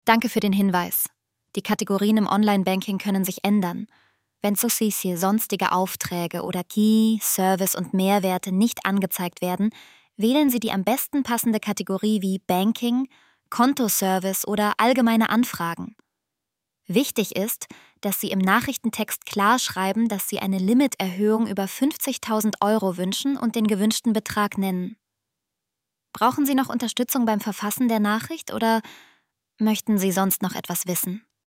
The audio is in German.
Danke für den Hinweis. Die Kategorien im Online-Banking können sich ändern. Wenn Successi sonstige Aufträge oder Key, Service und Mehrwerte nicht angezeigt werden, wählen Sie die am besten passende Kategorie wie Banking, Kontoservice oder allgemeine Anfragen. Wichtig ist, dass Sie im Nachrichtentext klar schreiben, dass Sie eine Limiterhöhung über 50.000 € wünschen und den gewünschten Betrag nennen. Brauchen Sie noch Unterstützung beim Verfassen der Nachricht oder möchten Sie sonst noch etwas wissen?